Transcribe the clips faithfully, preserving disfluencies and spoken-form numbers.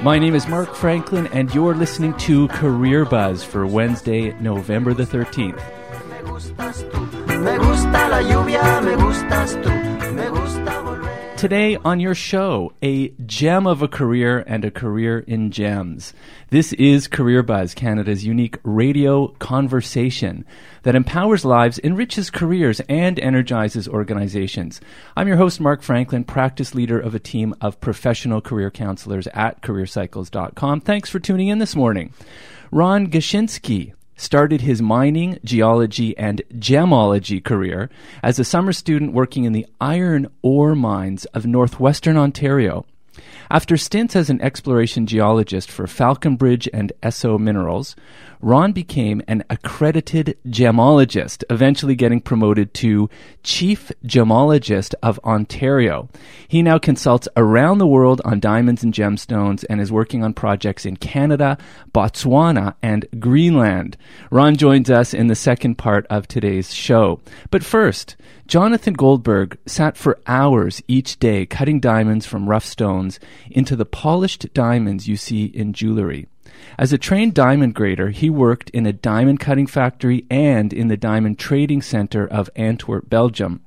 My name is Mark Franklin, and you're listening to Career Buzz for Wednesday, November the thirteenth. Today on your show, a gem of a career and a career in gems. This is Career Buzz, Canada's unique radio conversation that empowers lives, enriches careers, and energizes organizations. I'm your host, Mark Franklin, practice leader of a team of professional career counselors at career cycles dot com. Thanks for tuning in this morning. Ron Gashinsky started his mining, geology, and gemology career as a summer student working in the iron ore mines of northwestern Ontario. After stints as an exploration geologist for Falconbridge and Esso Minerals, Ron became an accredited gemologist, eventually getting promoted to Chief Gemologist of Ontario. He now consults around the world on diamonds and gemstones and is working on projects in Canada, Botswana, and Greenland. Ron joins us in the second part of today's show. But first, Jonathan Goldberg sat for hours each day cutting diamonds from rough stones into the polished diamonds you see in jewelry. As a trained diamond grader, he worked in a diamond cutting factory and in the Diamond Trading Center of Antwerp, Belgium.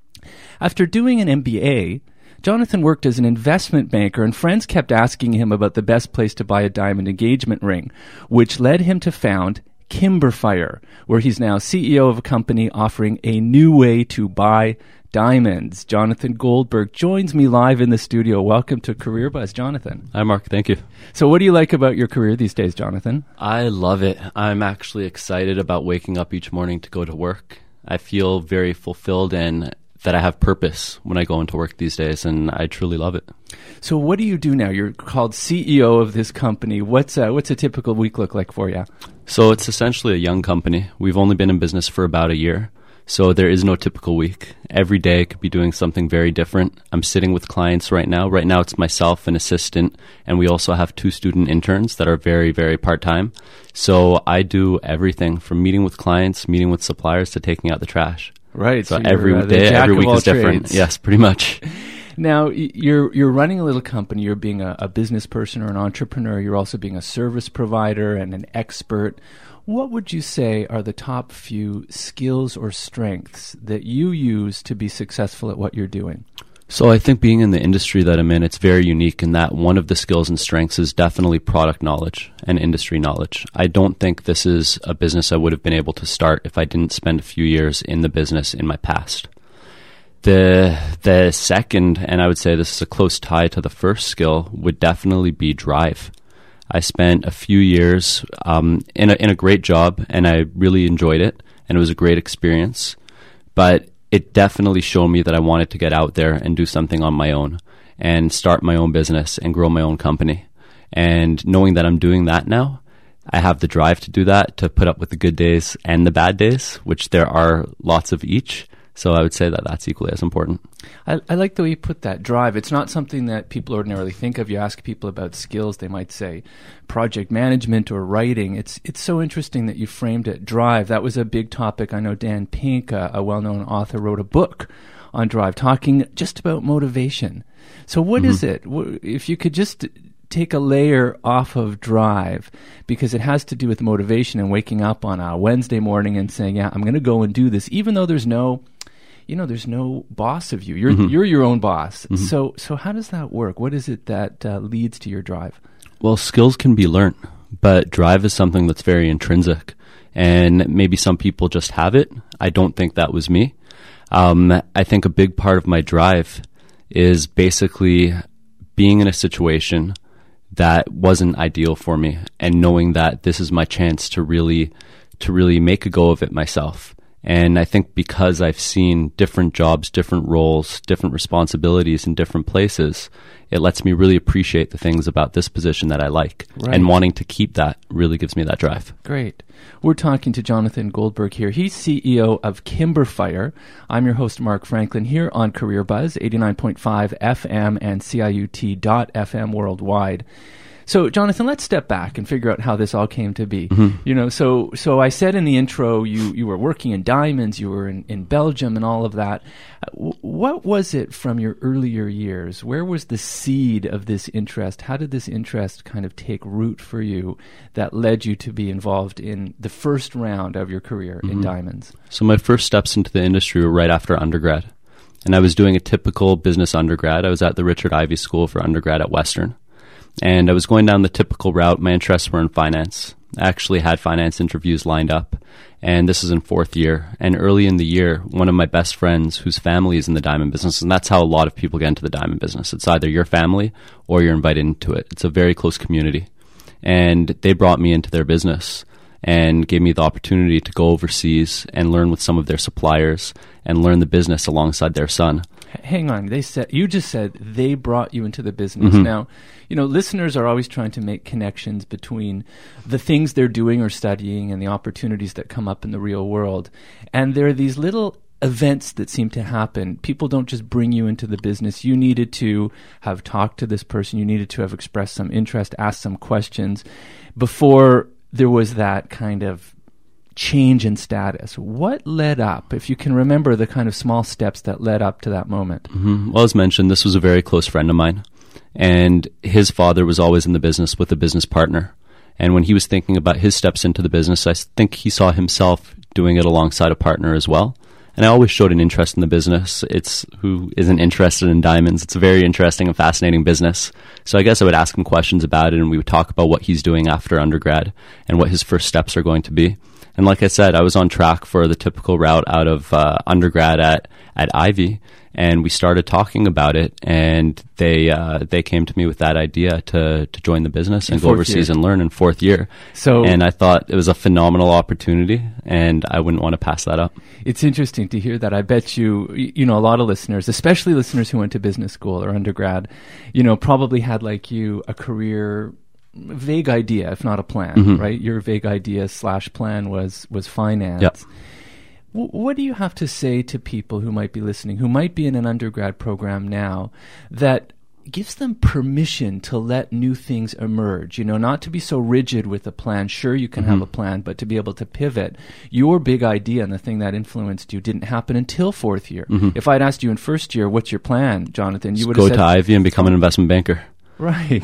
After doing an M B A, Jonathan worked as an investment banker, and friends kept asking him about the best place to buy a diamond engagement ring, which led him to found Kimberfire, where he's now C E O of a company offering a new way to buy diamonds. Jonathan Goldberg joins me live in the studio. Welcome to Career Buzz, Jonathan. Hi, Mark. Thank you. So what do you like about your career these days, Jonathan? I love it. I'm actually excited about waking up each morning to go to work. I feel very fulfilled and that I have purpose when I go into work these days, and I truly love it. So what do you do now? You're called C E O of this company. What's a, what's a typical week look like for you? So it's essentially a young company. We've only been in business for about a year. So there is no typical week. Every day could be doing something very different. I'm sitting with clients right now. Right now it's myself, an assistant, and we also have two student interns that are very, very part-time. So I do everything from meeting with clients, meeting with suppliers, to taking out the trash. Right. So, so every uh, day, every week is different. Trades. Yes, pretty much. Now, you're you're running a little company. You're being a, a business person or an entrepreneur. You're also being a service provider and an expert. What would you say are the top few skills or strengths that you use to be successful at what you're doing? So I think being in the industry that I'm in, it's very unique in that one of the skills and strengths is definitely product knowledge and industry knowledge. I don't think this is a business I would have been able to start if I didn't spend a few years in the business in my past. The the second, and I would say this is a close tie to the first skill, would definitely be drive. I spent a few years um, in a in a great job, and I really enjoyed it, and it was a great experience. But it definitely showed me that I wanted to get out there and do something on my own and start my own business and grow my own company. And knowing that I'm doing that now, I have the drive to do that, to put up with the good days and the bad days, which there are lots of each. So I would say that that's equally as important. I, I like the way you put that, drive. It's not something that people ordinarily think of. You ask people about skills, they might say project management or writing. It's it's so interesting that you framed it drive. That was a big topic. I know Dan Pink, a, a well-known author, wrote a book on drive, talking just about motivation. So what mm-hmm. is it? If you could just take a layer off of drive, because it has to do with motivation and waking up on a Wednesday morning and saying, yeah, I'm going to go and do this, even though there's no... You know, there's no boss of you. You're mm-hmm. you're your own boss. Mm-hmm. So so how does that work? What is it that uh, leads to your drive? Well, skills can be learned, but drive is something that's very intrinsic. And maybe some people just have it. I don't think that was me. Um, I think a big part of my drive is basically being in a situation that wasn't ideal for me and knowing that this is my chance to really to really make a go of it myself. And I think because I've seen different jobs, different roles, different responsibilities in different places, it lets me really appreciate the things about this position that I like. Right. And wanting to keep that really gives me that drive. Great. We're talking to Jonathan Goldberg here. He's C E O of Kimberfire. I'm your host, Mark Franklin, here on Career Buzz, eighty-nine point five F M and C I U T dot F M worldwide. So, Jonathan, let's step back and figure out how this all came to be. Mm-hmm. You know, so so I said in the intro, you, you were working in diamonds, you were in, in Belgium and all of that. W- what was it from your earlier years? Where was the seed of this interest? How did this interest kind of take root for you that led you to be involved in the first round of your career Mm-hmm. in diamonds? So my first steps into the industry were right after undergrad. And I was doing a typical business undergrad. I was at the Richard Ivey School for undergrad at Western. And I was going down the typical route. My interests were in finance. I actually had finance interviews lined up. And this is in fourth year. And early in the year, one of my best friends whose family is in the diamond business, and that's how a lot of people get into the diamond business. It's either your family or you're invited into it. It's a very close community. And they brought me into their business and gave me the opportunity to go overseas and learn with some of their suppliers and learn the business alongside their son. Hang on. They said you just said they brought you into the business. Mm-hmm. Now, you know, listeners are always trying to make connections between the things they're doing or studying and the opportunities that come up in the real world. And there are these little events that seem to happen. People don't just bring you into the business. You needed to have talked to this person. You needed to have expressed some interest, asked some questions before there was that kind of change in status. What led up, if you can remember the kind of small steps that led up to that moment? Mm-hmm. Well, as mentioned, this was a very close friend of mine. And his father was always in the business with a business partner. And when he was thinking about his steps into the business, I think he saw himself doing it alongside a partner as well. And I always showed an interest in the business. It's who isn't interested in diamonds. It's a very interesting and fascinating business. So I guess I would ask him questions about it, and we would talk about what he's doing after undergrad and what his first steps are going to be. And like I said, I was on track for the typical route out of uh, undergrad at, at Ivey, and we started talking about it, and they uh, they came to me with that idea to, to join the business and go overseas year. and learn in fourth year. So, and I thought it was a phenomenal opportunity, and I wouldn't want to pass that up. It's interesting to hear that. I bet you, you know, a lot of listeners, especially listeners who went to business school or undergrad, you know, probably had like you a career vague idea, if not a plan, mm-hmm. right? Your vague idea slash plan was was finance. Yep. W- what do you have to say to people who might be listening, who might be in an undergrad program now, that gives them permission to let new things emerge? You know, not to be so rigid with a plan. Sure, you can mm-hmm. have a plan, but to be able to pivot. Your big idea and the thing that influenced you didn't happen until fourth year. Mm-hmm. If I'd asked you in first year, what's your plan, Jonathan? You would go have said, to Ivey and become an investment banker. Right.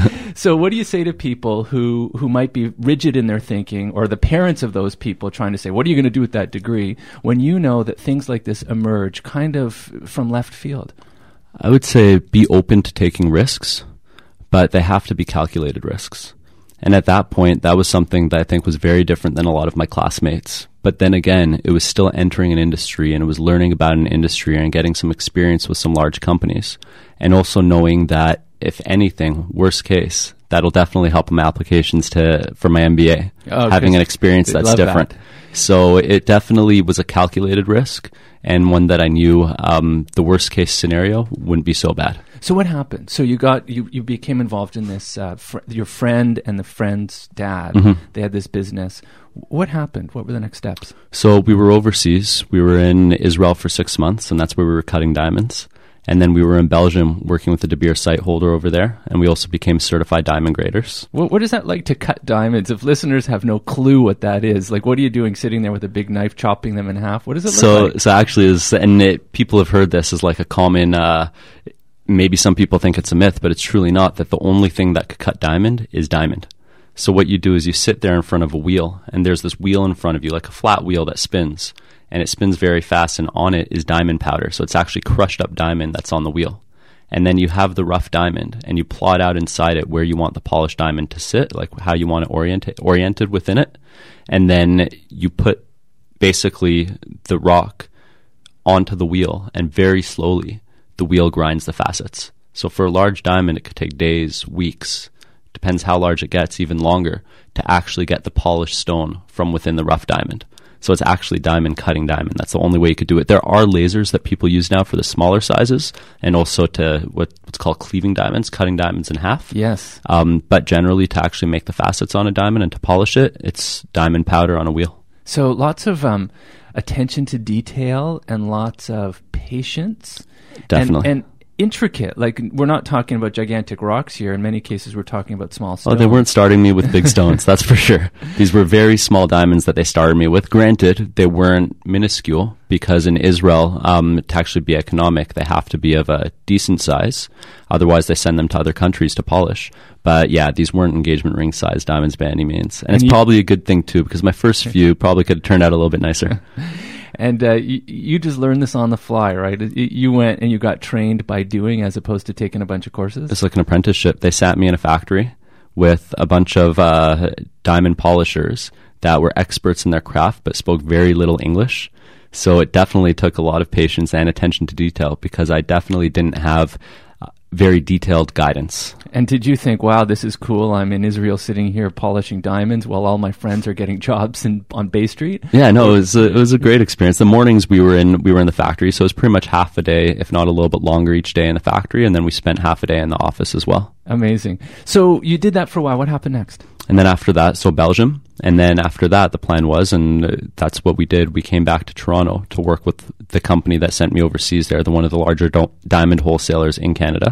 So what do you say to people who, who might be rigid in their thinking, or the parents of those people trying to say, what are you going to do with that degree, when you know that things like this emerge kind of from left field? I would say be open to taking risks, but they have to be calculated risks. And at that point, that was something that I think was very different than a lot of my classmates. But then again, it was still entering an industry, and it was learning about an industry and getting some experience with some large companies. And also knowing that, if anything, worst case, that'll definitely help my applications to for my M B A, oh, having an experience that's different. That. So it definitely was a calculated risk, and one that I knew um, the worst case scenario wouldn't be so bad. So what happened? So you got you, you became involved in this. Uh, fr- your friend and the friend's dad, mm-hmm. they had this business. What happened? What were the next steps? So we were overseas. We were in Israel for six months, and that's where we were cutting diamonds. And then we were in Belgium working with the De Beers site holder over there. And we also became certified diamond graders. What, what is that like to cut diamonds? If listeners have no clue what that is, like what are you doing sitting there with a big knife chopping them in half? What does it look so, like? So actually, is, and it, people have heard this as like a common, uh, maybe some people think it's a myth, but it's truly not, that the only thing that could cut diamond is diamond. So what you do is you sit there in front of a wheel, and there's this wheel in front of you, like a flat wheel that spins. And it spins very fast, and on it is diamond powder. So it's actually crushed up diamond that's on the wheel. And then you have the rough diamond, and you plot out inside it where you want the polished diamond to sit, like how you want it oriented, oriented within it. And then you put basically the rock onto the wheel, and very slowly the wheel grinds the facets. So for a large diamond, it could take days, weeks, depends how large it gets, even longer, to actually get the polished stone from within the rough diamond. So it's actually diamond cutting diamond. That's the only way you could do it. There are lasers that people use now for the smaller sizes, and also to what, what's called cleaving diamonds, cutting diamonds in half. Yes. Um, but generally, to actually make the facets on a diamond and to polish it, it's diamond powder on a wheel. So lots of um, attention to detail and lots of patience. Definitely. And, and intricate. Like, we're not talking about gigantic rocks here. In many cases, we're talking about small stones. Oh, they weren't starting me with big stones, that's for sure. These were very small diamonds that they started me with. Granted, they weren't minuscule, because in Israel, um, to actually be economic, they have to be of a decent size. Otherwise, they send them to other countries to polish. But yeah, these weren't engagement ring size diamonds by any means. And, and it's you, probably a good thing too, because my first few probably could have turned out a little bit nicer. And uh, you, you just learned this on the fly, right? You went and you got trained by doing, as opposed to taking a bunch of courses? It's like an apprenticeship. They sat me in a factory with a bunch of uh, diamond polishers that were experts in their craft but spoke very little English. So it definitely took a lot of patience and attention to detail, because I definitely didn't have uh, very detailed guidance. And did you think, wow, this is cool, I'm in Israel sitting here polishing diamonds while all my friends are getting jobs in, on Bay Street? Yeah, no, it was a, it was a great experience. The mornings we were in we were in the factory, so it was pretty much half a day, if not a little bit longer each day in the factory, and then we spent half a day in the office as well. Amazing. So you did that for a while. What happened next? And then after that, so Belgium. And then after that, the plan was, and that's what we did, we came back to Toronto to work with the company that sent me overseas there, the one of the larger do- diamond wholesalers in Canada.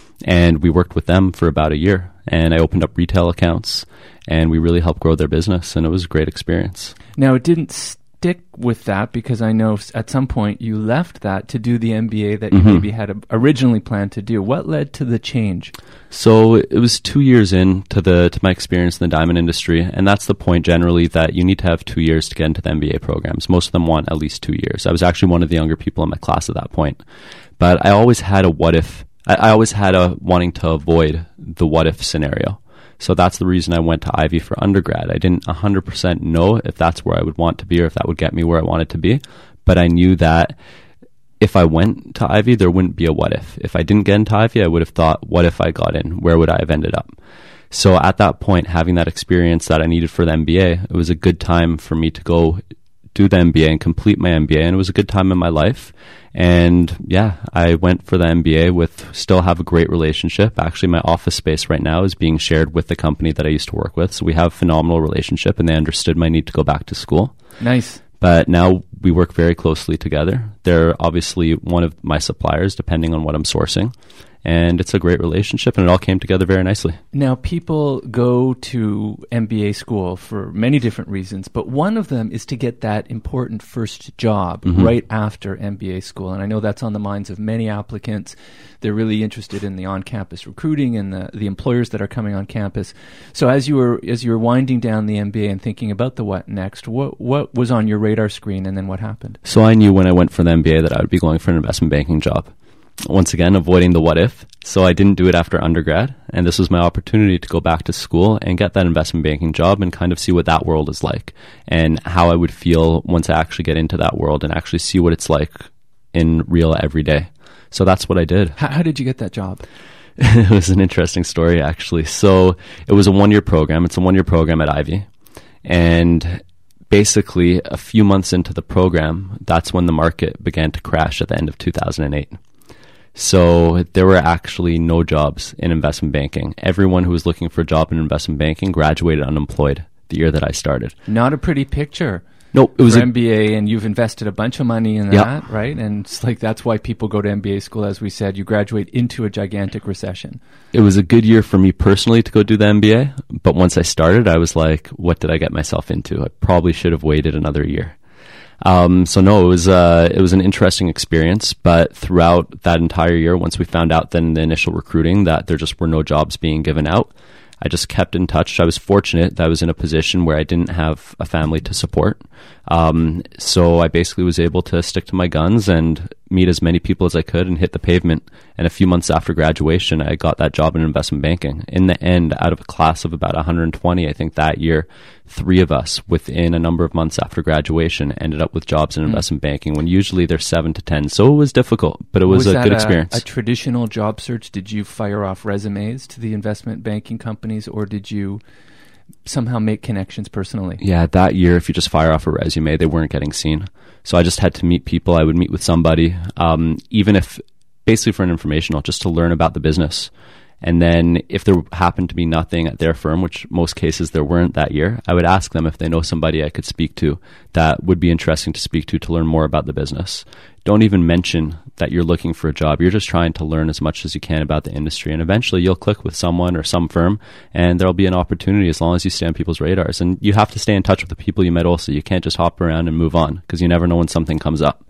And we worked with them for about a year. And I opened up retail accounts, and we really helped grow their business. And it was a great experience. Now, it didn't stick with that, because I know at some point you left that to do the M B A that you mm-hmm. maybe had originally planned to do. What led to the change? So it was two years in to the to my experience in the diamond industry, and that's the point generally, that you need to have two years to get into the M B A programs. Most of them want at least two years. I was actually one of the younger people in my class at that point, but I always had a what if. I, I always had a wanting to avoid the what if scenario. So that's the reason I went to Ivey for undergrad. I didn't one hundred percent know if that's where I would want to be, or if that would get me where I wanted to be, but I knew that if I went to Ivey, there wouldn't be a what if. If I didn't get into Ivey, I would have thought, what if I got in? Where would I have ended up? So at that point, having that experience that I needed for the M B A, it was a good time for me to go do the M B A and complete my M B A, and it was a good time in my life. And yeah, I went for the M B A with, still have a great relationship. Actually, my office space right now is being shared with the company that I used to work with. So we have a phenomenal relationship, and they understood my need to go back to school. Nice. But now we work very closely together. They're obviously one of my suppliers, depending on what I'm sourcing. And it's a great relationship, and it all came together very nicely. Now, people go to M B A school for many different reasons, but one of them is to get that important first job mm-hmm. right after M B A school. And I know that's on the minds of many applicants. They're really interested in the on-campus recruiting and the, the employers that are coming on campus. So as you were as you were winding down the M B A and thinking about the what next, what what was on your radar screen, and then what happened? So I knew when I went for the M B A that I would be going for an investment banking job. Once again, avoiding the what if. So I didn't do it after undergrad, and this was my opportunity to go back to school and get that investment banking job and kind of see what that world is like, and how I would feel once I actually get into that world and actually see what it's like in real every day. So that's what I did. How, how did you get that job? It was an interesting story, actually. So it was a one-year program. It's a one-year program at Ivey, and basically a few months into the program, that's when the market began to crash at the end of two thousand eight. So there were actually no jobs in investment banking. Everyone who was looking for a job in investment banking graduated unemployed the year that I started. Not a pretty picture. No, it was for a, M B A, and you've invested a bunch of money in yeah. that, right? And it's like that's why people go to M B A school, as we said. You graduate into a gigantic recession. It was a good year for me personally to go do the M B A, but once I started, I was like, what did I get myself into? I probably should have waited another year. Um, so no, it was uh, it was an interesting experience, but throughout that entire year, once we found out then the initial recruiting that there just were no jobs being given out, I just kept in touch. I was fortunate that I was in a position where I didn't have a family to support. Um, so I basically was able to stick to my guns and meet as many people as I could and hit the pavement. And a few months after graduation, I got that job in investment banking. In the end, out of a class of about one hundred twenty, I think that year, three of us within a number of months after graduation ended up with jobs in mm. investment banking, when usually there's seven to ten. So it was difficult, but it was, was a good a, experience. A traditional job search? Did you fire off resumes to the investment banking companies, or did you somehow make connections personally? Yeah, that year, if you just fire off a resume, they weren't getting seen. So I just had to meet people. I would meet with somebody, um, even if basically for an informational, just to learn about the business. And then if there happened to be nothing at their firm, which most cases there weren't that year, I would ask them if they know somebody I could speak to that would be interesting to speak to to learn more about the business. Don't even mention that you're looking for a job. You're just trying to learn as much as you can about the industry. And eventually you'll click with someone or some firm, and there'll be an opportunity as long as you stay on people's radars. And you have to stay in touch with the people you met also. You can't just hop around and move on because you never know when something comes up.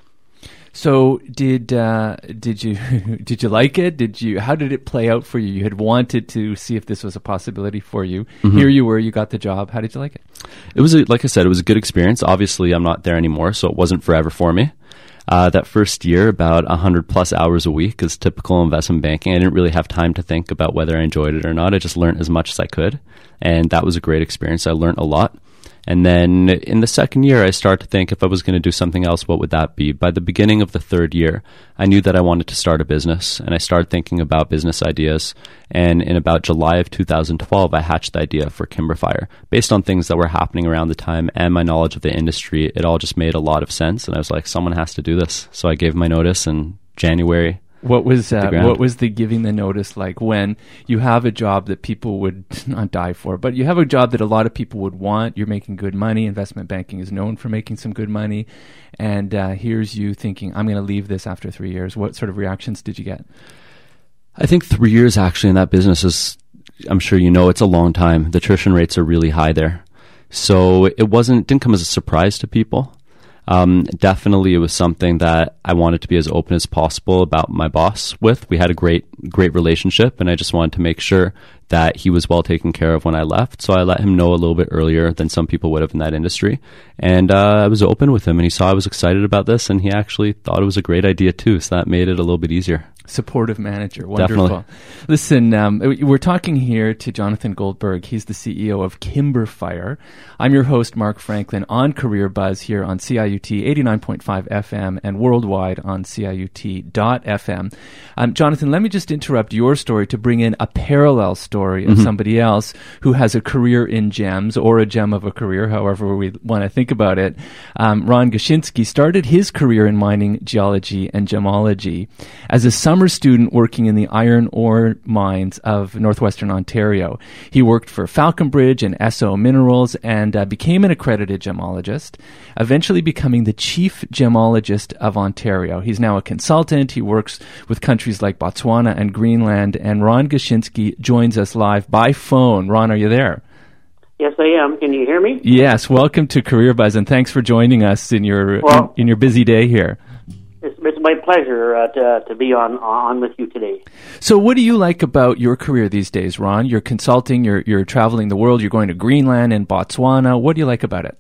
So did uh, did you did you like it? Did you? How did it play out for you? You had wanted to see if this was a possibility for you. Mm-hmm. Here you were. You got the job. How did you like it? It was, a, like I said, it was a good experience. Obviously, I'm not there anymore, so it wasn't forever for me. Uh, that first year, about one hundred plus hours a week is typical investment banking. I didn't really have time to think about whether I enjoyed it or not. I just learned as much as I could, and that was a great experience. I learned a lot. And then in the second year, I started to think if I was going to do something else, what would that be? By the beginning of the third year, I knew that I wanted to start a business, and I started thinking about business ideas. And in about July of two thousand twelve, I hatched the idea for Kimberfire. Based on things that were happening around the time and my knowledge of the industry, it all just made a lot of sense. And I was like, someone has to do this. So I gave my notice in January. What was uh, what was the giving the notice like when you have a job that people would not die for, but you have a job that a lot of people would want, you're making good money, investment banking is known for making some good money, and uh, here's you thinking, I'm going to leave this after three years. What sort of reactions did you get? I think three years actually in that business is, I'm sure you know, it's a long time. The attrition rates are really high there. So it wasn't, didn't come as a surprise to people. Um, definitely it was something that I wanted to be as open as possible about my boss with. We had a great, great relationship, and I just wanted to make sure that he was well taken care of when I left. So I let him know a little bit earlier than some people would have in that industry. And uh, I was open with him, and he saw I was excited about this, and he actually thought it was a great idea too. So that made it a little bit easier. Supportive manager. Wonderful. Definitely. Listen, um, we're talking here to Jonathan Goldberg. He's the C E O of Kimberfire. I'm your host, Mark Franklin, on Career Buzz here on C I U T eighty-nine point five F M and worldwide on C I U T dot F M. Um, Jonathan, let me just interrupt your story to bring in a parallel story of mm-hmm. somebody else who has a career in gems, or a gem of a career, however we want to think about it. Um, Ron Goshinsky started his career in mining, geology, and gemology as a summer student working in the iron ore mines of northwestern Ontario. He worked for Falconbridge and Esso Minerals and uh, became an accredited gemologist, eventually becoming the chief gemologist of Ontario. He's now a consultant. He works with countries like Botswana and Greenland, and Ron Goshinsky joins us live by phone. Ron, are you there? Yes, I am. Can you hear me? Yes. Welcome to Career Buzz, and thanks for joining us in your well, in, in your busy day here. It's, it's my pleasure uh, to, to be on on with you today. So what do you like about your career these days, Ron? You're consulting, you're you're traveling the world, you're going to Greenland and Botswana. What do you like about it?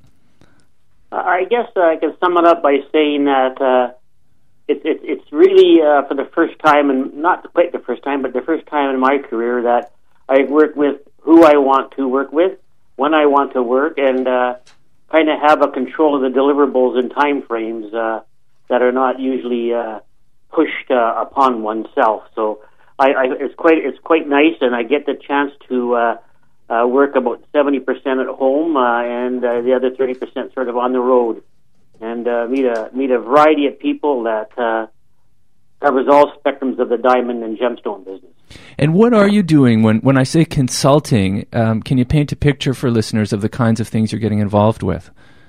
Uh, I guess uh, I can sum it up by saying that uh, it, it, it's really uh, for the first time, and not quite the first time, but the first time in my career that I work with who I want to work with, when I want to work, and uh, kind of have a control of the deliverables and time frames uh, that are not usually uh, pushed uh, upon oneself. So I, I, it's quite it's quite nice, and I get the chance to uh, uh, work about seventy percent at home, uh, and uh, the other thirty percent sort of on the road, and uh, meet a meet a variety of people that uh, covers all spectrums of the diamond and gemstone business. And what are you doing when, when I say consulting? Um, can you paint a picture for listeners of the kinds of things you're getting involved with?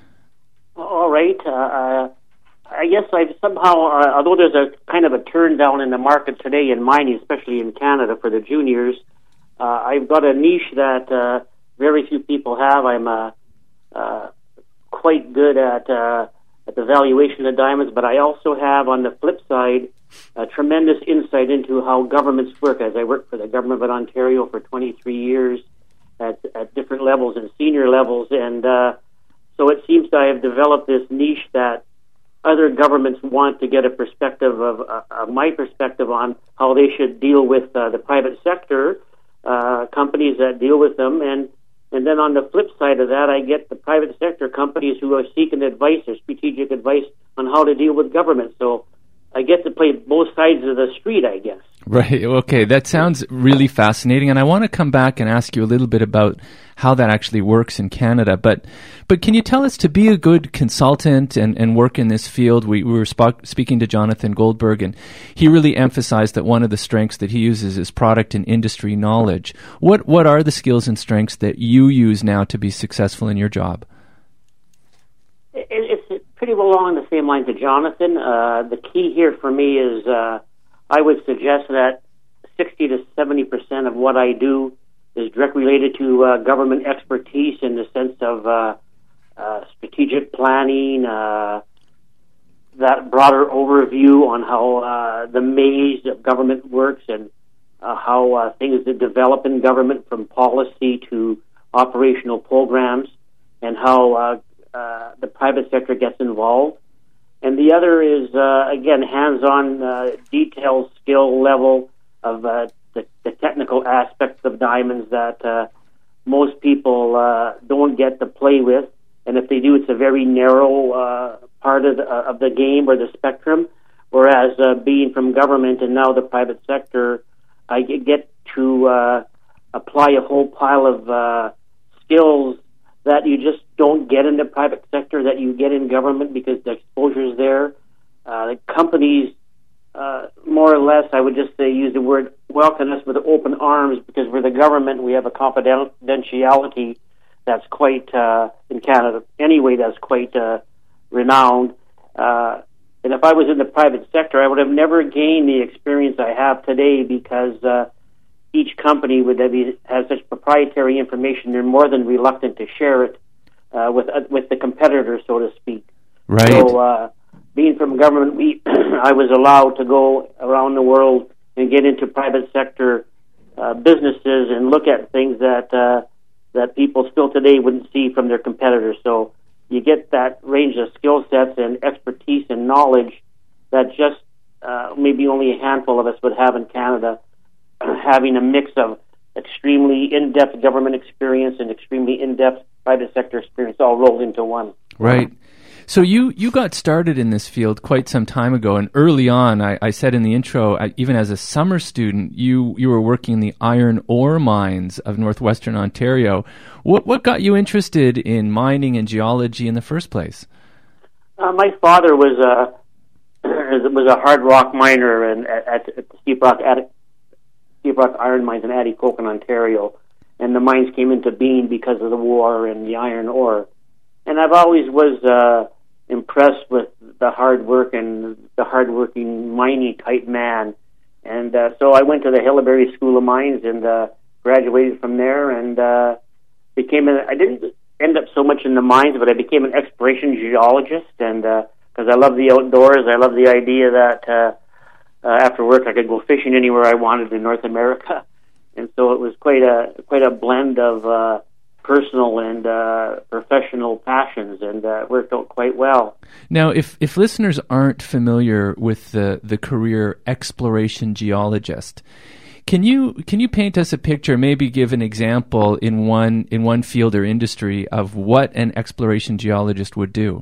All right. Uh, uh, I guess I've somehow, uh, although there's a kind of a turn down in the market today in mining, especially in Canada for the juniors, uh, I've got a niche that uh, very few people have. I'm uh, uh, quite good at uh, at the valuation of diamonds, but I also have, on the flip side, a tremendous insight into how governments work, as I worked for the Government of Ontario for twenty-three years at, at different levels and senior levels, and uh, so it seems that I have developed this niche that other governments want to get a perspective of uh, uh, my perspective on how they should deal with uh, the private sector, uh, companies that deal with them, and and then on the flip side of that, I get the private sector companies who are seeking advice or strategic advice on how to deal with government. So I get to play both sides of the street, I guess. Right. Okay. That sounds really fascinating, and I want to come back and ask you a little bit about how that actually works in Canada. But, but can you tell us, to be a good consultant and, and work in this field? We, we were sp- speaking to Jonathan Goldberg, and he really emphasized that one of the strengths that he uses is product and industry knowledge. What what are the skills and strengths that you use now to be successful in your job? It, it's pretty well along the same lines of Jonathan. Uh, the key here for me is. Uh, I would suggest that sixty to seventy percent of what I do is directly related to uh, government expertise in the sense of uh, uh, strategic planning, uh, that broader overview on how uh, the maze of government works, and uh, how uh, things that develop in government, from policy to operational programs, and how uh, uh, the private sector gets involved. And the other is, uh, again, hands-on, uh, detailed skill level of uh, the, the technical aspects of diamonds that uh, most people uh, don't get to play with. And if they do, it's a very narrow uh, part of the, uh, of the game or the spectrum. Whereas uh, being from government and now the private sector, I get to uh, apply a whole pile of uh, skills that you just don't get in the private sector that you get in government, because the exposure is there. Uh, the companies, uh, more or less, I would just say, use the word welcome us with open arms, because we're the government. We have a confidentiality that's quite, uh, in Canada anyway, that's quite uh, renowned. Uh, and if I was in the private sector, I would have never gained the experience I have today, because uh, each company would have, has such proprietary information, they're more than reluctant to share it uh, with uh, with the competitor, so to speak. Right. So, uh, being from government, we I was allowed to go around the world and get into private sector uh, businesses and look at things that uh, that people still today wouldn't see from their competitors. So you get that range of skill sets and expertise and knowledge that just uh, maybe only a handful of us would have in Canada. Having a mix of extremely in-depth government experience and extremely in-depth private sector experience all rolled into one. Right. So you, you got started in this field quite some time ago, and early on, I, I said in the intro, I, even as a summer student, you, you were working in the iron ore mines of northwestern Ontario. What what got you interested in mining and geology in the first place? Uh, my father was a was a hard rock miner and at, at, at the Steep Rock at Steep Rock Iron Mines in Atikokan, Ontario, and the mines came into being because of the war and the iron ore. And I've always was uh, impressed with the hard work and the hard-working, mining type man. And uh, so I went to the Hilleberry School of Mines and uh, graduated from there, and uh, became a, I didn't end up so much in the mines, but I became an exploration geologist, and because uh, I love the outdoors, I love the idea that uh, uh, after work I could go fishing anywhere I wanted in North America. And so it was quite a quite a blend of uh, personal and uh, professional passions, and uh, worked out quite well. Now, if, if listeners aren't familiar with the, the career exploration geologist, can you can you paint us a picture, maybe give an example in one in one field or industry of what an exploration geologist would do?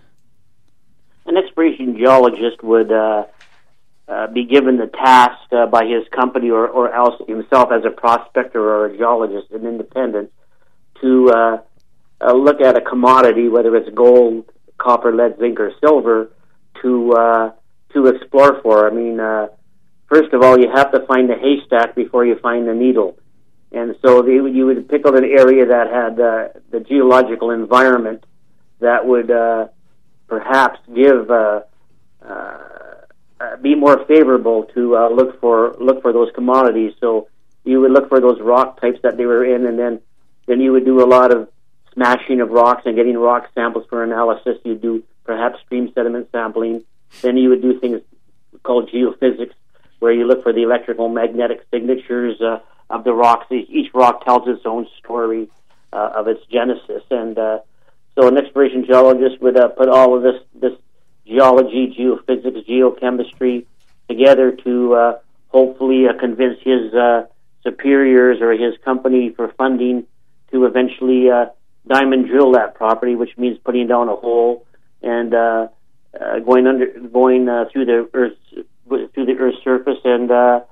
An exploration geologist would uh, uh, be given the task uh, by his company or, or else himself as a prospector or a geologist, an independent, to uh, uh, look at a commodity, whether it's gold, copper, lead, zinc, or silver, to uh, to explore for. I mean, uh, first of all, you have to find the haystack before you find the needle. And so they, you would pick out an area that had uh, the geological environment that would uh, perhaps give uh, uh, uh, be more favorable to uh, look for look for those commodities. So you would look for those rock types that they were in, and then then you would do a lot of smashing of rocks and getting rock samples for analysis. You'd do perhaps stream sediment sampling. Then you would do things called geophysics, where you look for the electrical magnetic signatures uh, of the rocks. Each rock tells its own story uh, of its genesis. And uh, so an exploration geologist would uh, put all of this, this geology, geophysics, geochemistry together to uh, hopefully uh, convince his uh, superiors or his company for funding to eventually uh, diamond drill that property, which means putting down a hole and uh, uh, going under, going uh, through the earth, through the Earth's surface, and uh,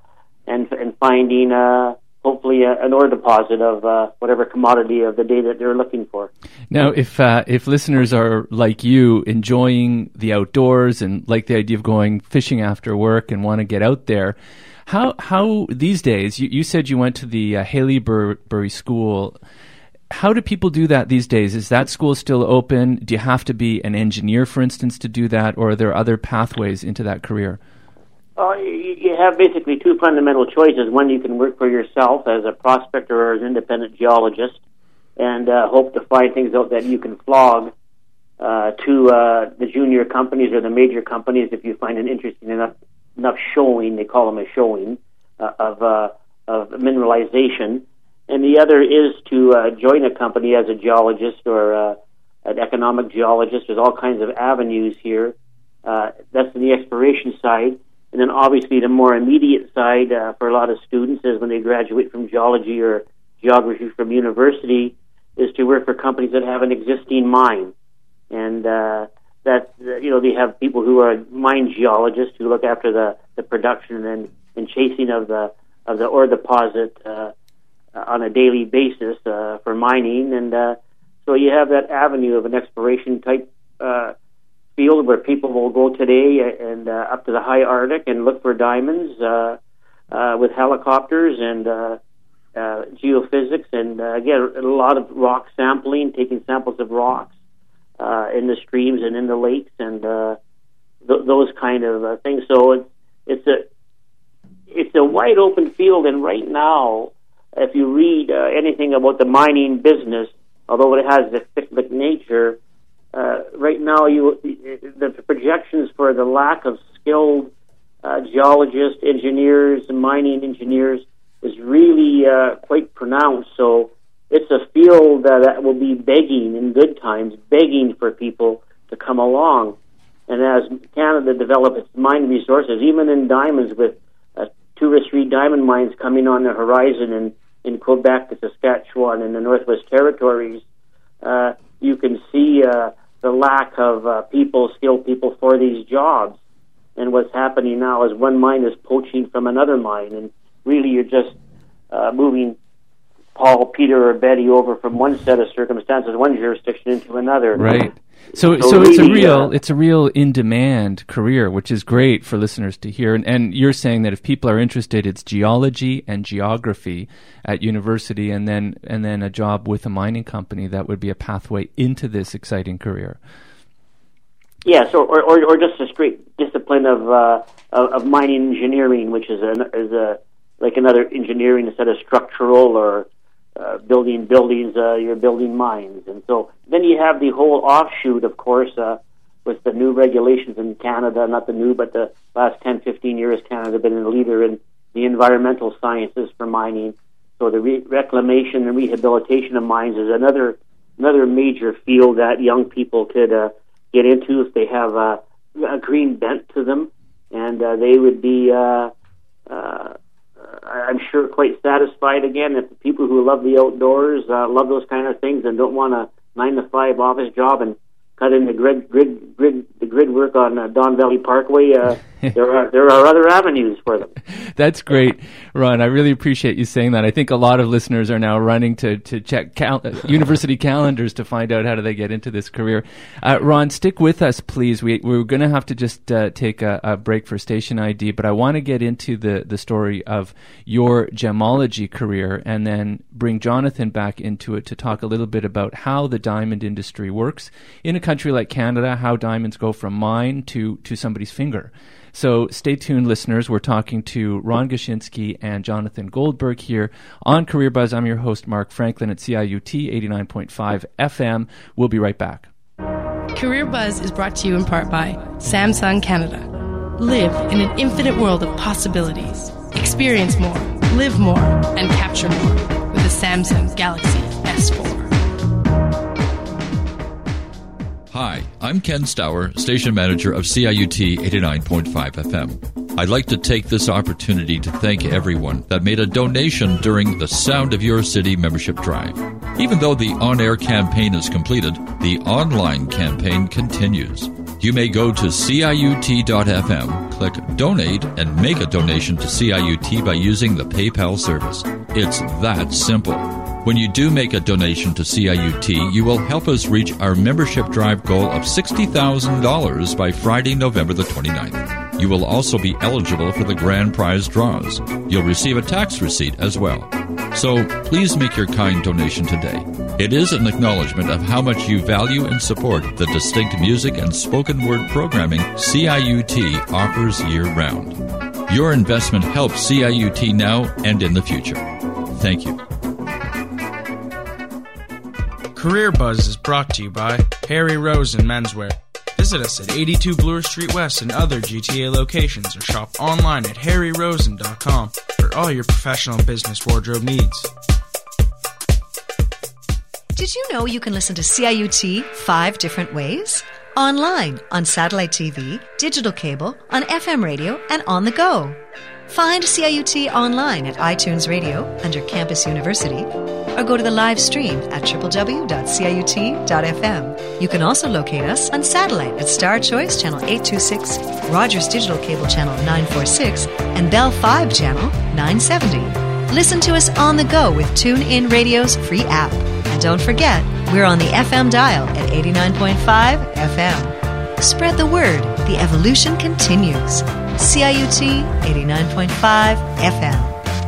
and and finding uh, hopefully a, an ore deposit of uh, whatever commodity of the day that they're looking for. Now, if uh, if listeners are like you, enjoying the outdoors and like the idea of going fishing after work and want to get out there, how how these days? You, you said you went to the uh, Haileybury School. How do people do that these days? Is that school still open? Do you have to be an engineer, for instance, to do that, or are there other pathways into that career? Uh, you have basically two fundamental choices. One, you can work for yourself as a prospector or as an independent geologist and uh, hope to find things out that you can flog uh, to uh, the junior companies or the major companies if you find an interesting enough, enough showing, they call them a showing, uh, of, uh, of mineralization. And the other is to uh, join a company as a geologist or uh, an economic geologist. There's all kinds of avenues here. Uh, that's the exploration side. And then obviously the more immediate side uh, for a lot of students is when they graduate from geology or geography from university is to work for companies that have an existing mine. And uh, that, you know, they have people who are mine geologists who look after the, the production and, and chasing of the of the ore deposit uh, on a daily basis uh, for mining. And uh, so you have that avenue of an exploration type uh, field where people will go today and uh, up to the high Arctic and look for diamonds uh, uh, with helicopters and uh, uh, geophysics and uh, again a lot of rock sampling, taking samples of rocks uh, in the streams and in the lakes and uh, th- those kind of uh, things. So it's it's a it's a wide open field, and right now, if you read uh, anything about the mining business, although it has the cyclic nature. Uh, right now, you the projections for the lack of skilled uh, geologists, engineers, mining engineers is really uh, quite pronounced. So it's a field uh, that will be begging in good times, begging for people to come along. And as Canada develops its mine resources, even in diamonds, with uh, two or three diamond mines coming on the horizon in, in Quebec, Saskatchewan, and the Northwest Territories, uh, you can see uh, the lack of uh, people, skilled people for these jobs. And what's happening now is one mine is poaching from another mine, and really you're just uh, moving Paul, Peter, or Betty over from one set of circumstances, one jurisdiction, into another. Right. So, so, so really, it's a real, uh, it's a real in-demand career, which is great for listeners to hear. And, and you're saying that if people are interested, it's geology and geography at university, and then and then a job with a mining company that would be a pathway into this exciting career. Yes, or or, or just a straight discipline of uh, of, of mining engineering, which is a is a like another engineering instead of structural or uh, building buildings. Uh, you're building mines, and so then you have the whole offshoot, of course, uh, with the new regulations in Canada. Not the new, but the last ten, fifteen years, Canada has been a leader in the environmental sciences for mining. So the re- reclamation and rehabilitation of mines is another another major field that young people could uh, get into if they have a, a green bent to them, and uh, they would be, uh, uh, I'm sure, quite satisfied. Again, if the people who love the outdoors, uh, love those kind of things, and don't want a nine to five office job and cut in the grid, grid, grid, the grid work on uh, Don Valley Parkway, uh, there are there are other avenues for them. That's great, Ron. I really appreciate you saying that. I think a lot of listeners are now running to to check cal- university calendars to find out how do they get into this career. Uh, Ron, stick with us, please. We we're going to have to just uh, take a, a break for station I D, but I want to get into the the story of your gemology career and then bring Jonathan back into it to talk a little bit about how the diamond industry works in a country like Canada, how diamonds go from mine to to somebody's finger. So stay tuned, listeners. We're talking to Ron Goshinsky and Jonathan Goldberg here on Career Buzz. I'm your host, Mark Franklin, at C I U T eighty-nine point five F M. We'll be right back. Career Buzz is brought to you in part by Samsung Canada. Live in an infinite world of possibilities. Experience more, live more, and capture more with the Samsung Galaxy S four. Hi, I'm Ken Stour, Station Manager of C I U T eighty-nine point five F M. I'd like to take this opportunity to thank everyone that made a donation during the Sound of Your City membership drive. Even though the on-air campaign is completed, the online campaign continues. You may go to C I U T dot F M, click Donate, and make a donation to C I U T by using the PayPal service. It's that simple. When you do make a donation to C I U T, you will help us reach our membership drive goal of sixty thousand dollars by Friday, November the twenty-ninth. You will also be eligible for the grand prize draws. You'll receive a tax receipt as well. So please make your kind donation today. It is an acknowledgement of how much you value and support the distinct music and spoken word programming C I U T offers year-round. Your investment helps C I U T now and in the future. Thank you. Career Buzz is brought to you by Harry Rosen Menswear. Visit us at eighty-two Bloor Street West and other G T A locations, or shop online at harry rosen dot com for all your professional and business wardrobe needs. Did you know you can listen to C I U T five different ways? Online, on satellite T V, digital cable, on F M radio, and on the go. Find C I U T online at iTunes Radio under Campus University, or go to the live stream at w w w dot c i u t dot f m. You can also locate us on satellite at Star Choice Channel eight two six, Rogers Digital Cable Channel nine forty-six, and Bell five Channel nine seventy. Listen to us on the go with TuneIn Radio's free app. And don't forget, we're on the F M dial at eighty-nine point five F M. Spread the word. The evolution continues. C I U T eighty-nine point five F M.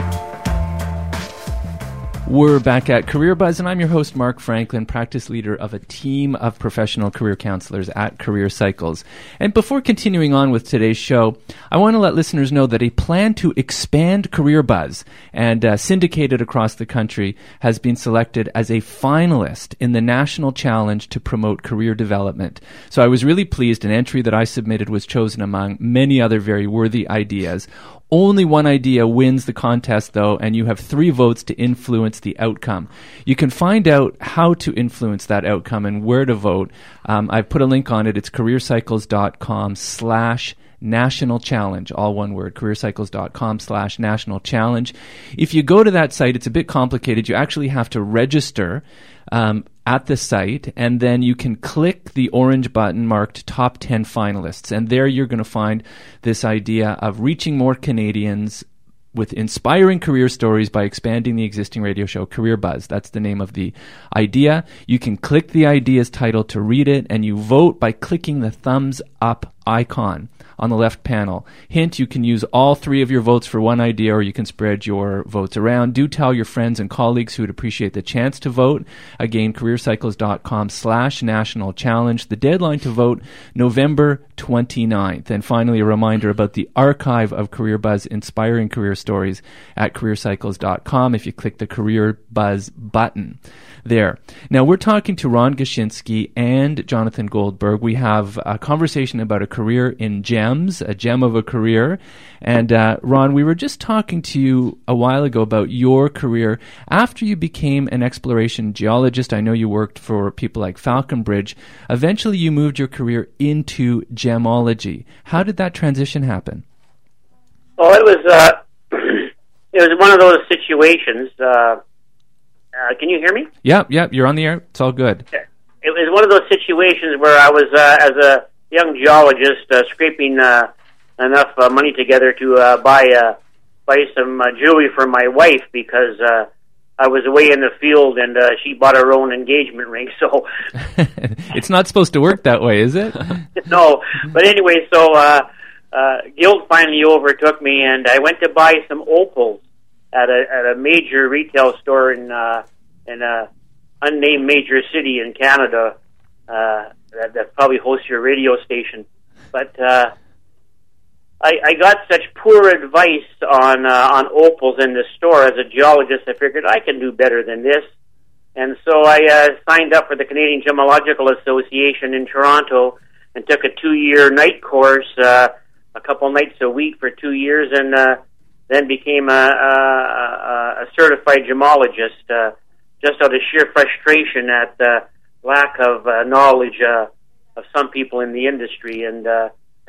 We're back at Career Buzz, and I'm your host, Mark Franklin, practice leader of a team of professional career counselors at Career Cycles. And before continuing on with today's show, I want to let listeners know that a plan to expand Career Buzz and uh, syndicate it across the country has been selected as a finalist in the National Challenge to Promote Career Development. So I was really pleased. An entry that I submitted was chosen among many other very worthy ideas. Only one idea wins the contest, though, and you have three votes to influence the outcome. You can find out how to influence that outcome and where to vote. Um, I've put a link on it. It's careercycles.com slash national challenge, all one word, careercycles.com slash national challenge. If you go to that site, it's a bit complicated. You actually have to register um, at the site, and then you can click the orange button marked Top ten Finalists, and there you're going to find this idea of reaching more Canadians with inspiring career stories by expanding the existing radio show Career Buzz. That's the name of the idea. You can click the idea's title to read it, and you vote by clicking the thumbs up icon on the left panel. Hint, you can use all three of your votes for one idea, or you can spread your votes around. Do tell your friends and colleagues who would appreciate the chance to vote. Again, careercycles.com slash national challenge. The deadline to vote, November twenty-ninth. And finally, a reminder about the archive of Career Buzz inspiring career stories at careercycles dot com if you click the Career Buzz button there. Now, we're talking to Ron Goshinsky and Jonathan Goldberg. We have a conversation about a career in GEMS, a gem of a career. And uh, Ron, we were just talking to you a while ago about your career. After you became an exploration geologist, I know you worked for people like Falconbridge. Eventually, you moved your career into gemology. How did that transition happen? Well, it was uh, it was one of those situations. Uh, uh, can you hear me? Yeah, yeah, you're on the air. It's all good. It was one of those situations where I was, uh, as a young geologist, uh, scraping uh, enough uh, money together to uh, buy uh, buy some uh, jewelry for my wife because uh, I was away in the field and uh, she bought her own engagement ring. So it's not supposed to work that way, is it? No, but anyway, so uh, uh, guilt finally overtook me, and I went to buy some opals at a at a major retail store in uh, in a unnamed major city in Canada uh, that, that probably hosts your radio station. But uh, I, I got such poor advice on uh, on opals in the store. As a geologist, I figured I can do better than this. And so I uh, signed up for the Canadian Gemological Association in Toronto and took a two-year night course, uh, a couple nights a week for two years, and uh, then became a, a, a certified gemologist, uh, just out of sheer frustration at the lack of uh, knowledge uh, of some people in the industry. And uh, and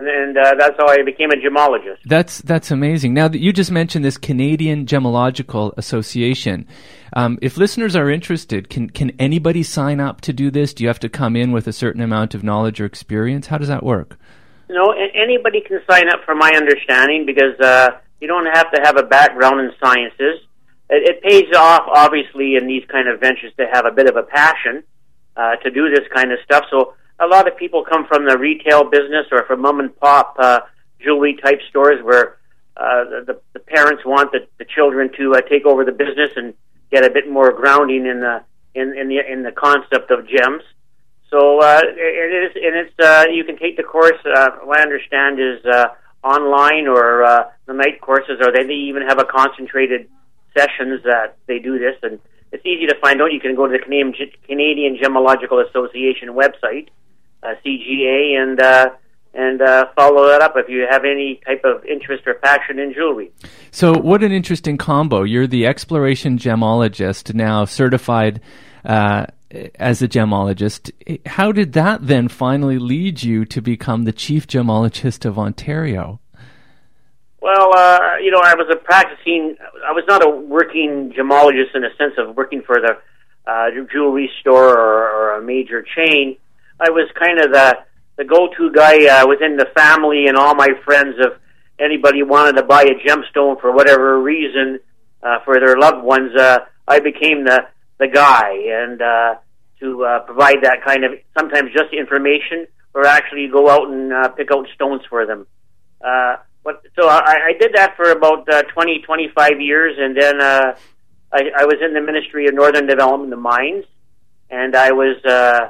and, and uh, that's how I became a gemologist. That's that's amazing. Now that you just mentioned this Canadian Gemological Association, um, if listeners are interested, can can anybody sign up to do this? Do you have to come in with a certain amount of knowledge or experience? How does that work? You know, anybody can sign up, from my understanding, because uh, you don't have to have a background in sciences. It, it pays off, obviously, in these kind of ventures to have a bit of a passion uh, to do this kind of stuff. So a lot of people come from the retail business or from mom-and-pop uh, jewelry-type stores where uh, the, the parents want the, the children to uh, take over the business and get a bit more grounding in the in, in the in the concept of gems. So uh, it is, and it's uh, you can take the course. Uh, what I understand is uh, online or uh, the night courses, or they even have a concentrated sessions that they do this, and it's easy to find out. You can go to the Canadian, Canadian Gemological Association website, uh, C G A, and uh, and uh, follow that up if you have any type of interest or passion in jewelry. So, what an interesting combo! You're the exploration gemologist, now certified Uh, as a gemologist. How did that then finally lead you to become the chief gemologist of Ontario? Well, uh, you know, I was a practicing, I was not a working gemologist in the sense of working for the uh, jewelry store or, or a major chain. I was kind of the, the go-to guy uh, within the family and all my friends. If anybody wanted to buy a gemstone for whatever reason uh, for their loved ones, uh, I became the the guy, and uh, to uh, provide that kind of, sometimes just information, or actually go out and uh, pick out stones for them. Uh, but, so I, I did that for about uh, twenty, twenty-five years, and then uh, I, I was in the Ministry of Northern Development and Mines, and I was uh,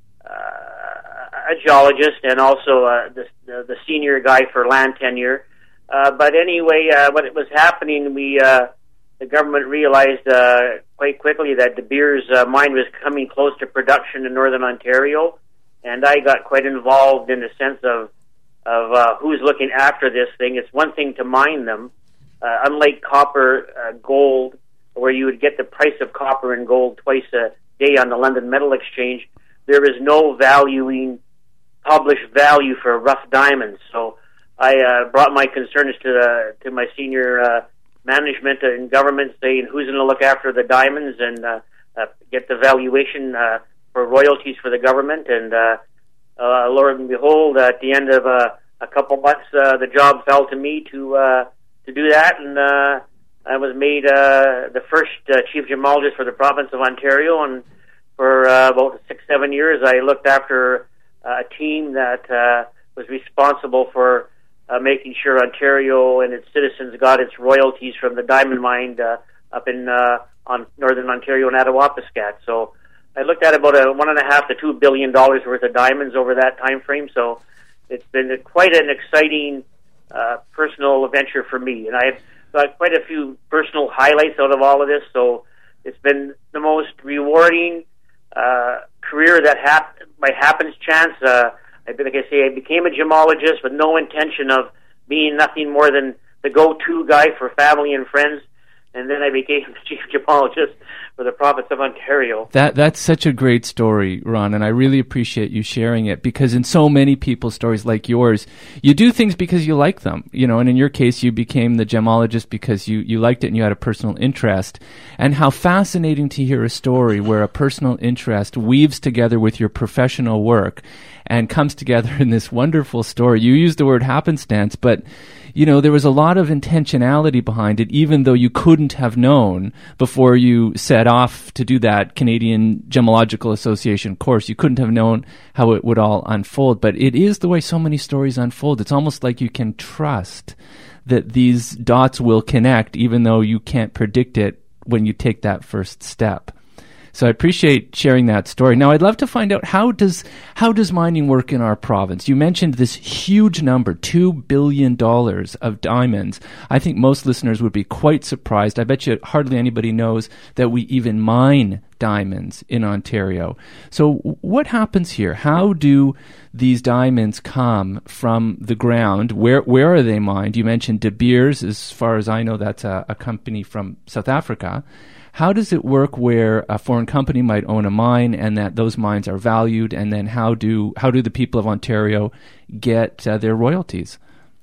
uh, a geologist and also uh, the, the, the senior guy for land tenure. Uh, but anyway, uh, what was happening, we... Uh, The government realized uh, quite quickly that De Beers uh, mine was coming close to production in Northern Ontario, and I got quite involved in the sense of of uh, who's looking after this thing. It's one thing to mine them, uh, unlike copper, uh, gold, where you would get the price of copper and gold twice a day on the London Metal Exchange. There is no valuing, published value for rough diamonds. So I uh, brought my concerns to the, to my senior Uh, management and government, saying who's going to look after the diamonds and uh, uh, get the valuation uh, for royalties for the government. And uh, uh, Lord and behold, at the end of uh, a couple months, uh, the job fell to me to uh, to do that, and uh, I was made uh, the first uh, chief gemologist for the province of Ontario. And for uh, about six, seven years, I looked after uh, a team that uh, was responsible for Uh, making sure Ontario and its citizens got its royalties from the diamond mine uh, up in uh, on northern Ontario and Attawapiskat. So I looked at about a one and a half to two billion dollars worth of diamonds over that time frame. So it's been a, quite an exciting uh, personal venture for me, and I've got quite a few personal highlights out of all of this. So it's been the most rewarding uh, career that hap- by happens chance. Uh, I, like I say, I became a gemologist with no intention of being nothing more than the go-to guy for family and friends, and then I became the chief gemologist for the province of Ontario. That that's such a great story, Ron, and I really appreciate you sharing it, because in so many people's stories like yours, you do things because you like them, you know, and in your case, you became the gemologist because you, you liked it and you had a personal interest. And how fascinating to hear a story where a personal interest weaves together with your professional work and comes together in this wonderful story. You used the word happenstance, but you know, there was a lot of intentionality behind it, even though you couldn't have known before you set off to do that Canadian Gemological Association course. You couldn't have known how it would all unfold. But it is the way so many stories unfold. It's almost like you can trust that these dots will connect, even though you can't predict it when you take that first step. So I appreciate sharing that story. Now, I'd love to find out, how does how does mining work in our province? You mentioned this huge number, two billion dollars of diamonds. I think most listeners would be quite surprised. I bet you hardly anybody knows that we even mine diamonds in Ontario. So what happens here? How do these diamonds come from the ground? Where where are they mined? You mentioned De Beers. As far as I know, that's a, a company from South Africa. How does it work where a foreign company might own a mine and that those mines are valued, and then how do how do the people of Ontario get uh, their royalties?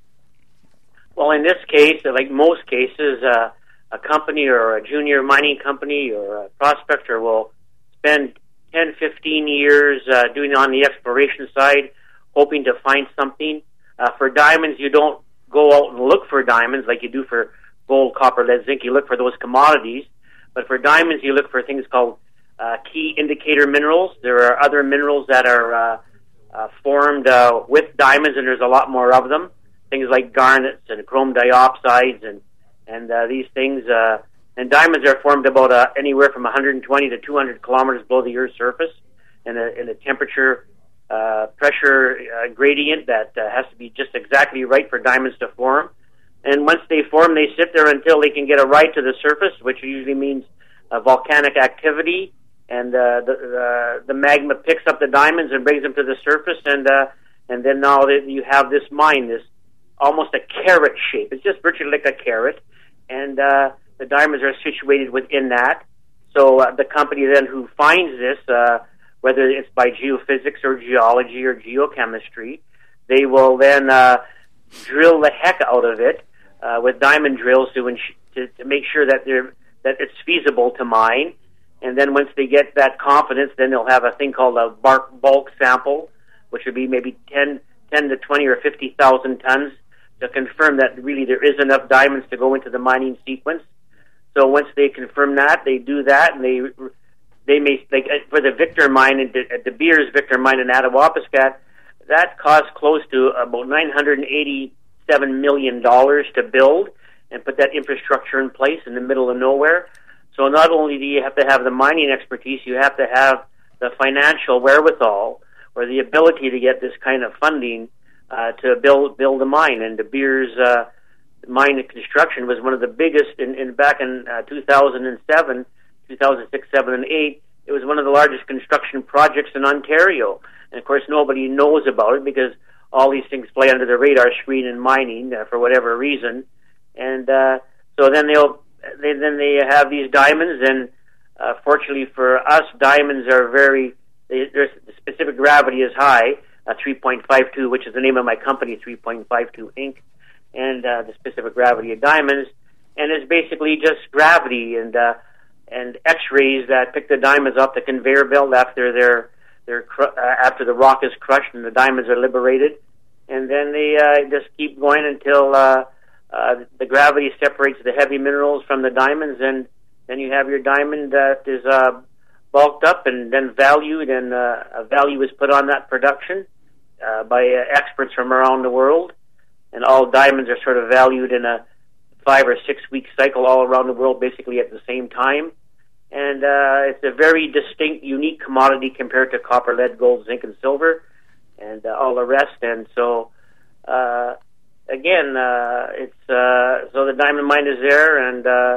Well, in this case, like most cases, uh, a company or a junior mining company or a prospector will spend ten, fifteen years uh, doing on the exploration side, hoping to find something. Uh, for diamonds, you don't go out and look for diamonds like you do for gold, copper, lead, zinc. You look for those commodities. But for diamonds, you look for things called uh, key indicator minerals. There are other minerals that are uh, uh, formed uh, with diamonds, and there's a lot more of them. Things like garnets and chrome diopsides and and uh, these things. Uh, and diamonds are formed about uh, anywhere from one hundred twenty to two hundred kilometers below the Earth's surface in a, in a temperature uh, pressure uh, gradient that uh, has to be just exactly right for diamonds to form. And once they form, they sit there until they can get a ride to the surface, which usually means uh, volcanic activity. And uh, the, the the magma picks up the diamonds and brings them to the surface, and uh, and then now that you have this mine, this almost a carrot shape. It's just virtually like a carrot, and uh, the diamonds are situated within that. So uh, the company then who finds this, uh, whether it's by geophysics or geology or geochemistry, they will then uh, drill the heck out of it uh, with diamond drills to, ins- to to make sure that they're that it's feasible to mine. And then once they get that confidence, then they'll have a thing called a bulk bulk sample, which would be maybe ten, ten to twenty or fifty thousand tons, to confirm that really there is enough diamonds to go into the mining sequence. So once they confirm that, they do that, and they they may, like for the Victor mine, at De Beers Victor mine in Attawapiskat, that cost close to about nine hundred eighty-seven million dollars to build and put that infrastructure in place in the middle of nowhere. So not only do you have to have the mining expertise, you have to have the financial wherewithal or the ability to get this kind of funding Uh, to build build a mine. And De Beers uh, mine construction was one of the biggest in, in back in uh, two thousand seven, two thousand six, seven, and eight. It was one of the largest construction projects in Ontario. And of course, nobody knows about it because all these things play under the radar screen in mining uh, for whatever reason. And uh, so then they'll they, then they have these diamonds. And uh, fortunately for us, diamonds are very they, their specific gravity is high. Uh, three point five two, which is the name of my company, three point five two Incorporated, and uh, the specific gravity of diamonds. And it's basically just gravity and uh, and X-rays that pick the diamonds off the conveyor belt after they're they're cr- uh, after the rock is crushed and the diamonds are liberated, and then they uh, just keep going until uh, uh, the gravity separates the heavy minerals from the diamonds, and then you have your diamond that is uh, bulked up and then valued, and uh, a value is put on that production uh, by uh, experts from around the world. And all diamonds are sort of valued in a five or six week cycle all around the world, basically at the same time. And uh, it's a very distinct, unique commodity compared to copper, lead, gold, zinc, and silver, and uh, all the rest. And so, uh, again, uh, it's uh, so the diamond mine is there, and uh,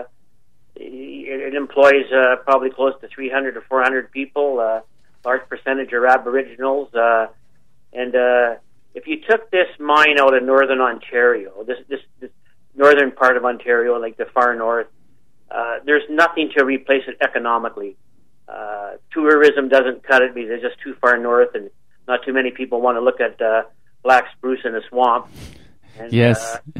it employs uh, probably close to three hundred to four hundred people. Uh, large percentage are Aboriginals. Uh, and uh, if you took this mine out of northern Ontario, this, this, this northern part of Ontario, like the far north, uh, there's nothing to replace it economically. Uh, tourism doesn't cut it because it's just too far north, and not too many people want to look at uh, black spruce in a swamp. And, yes. Uh,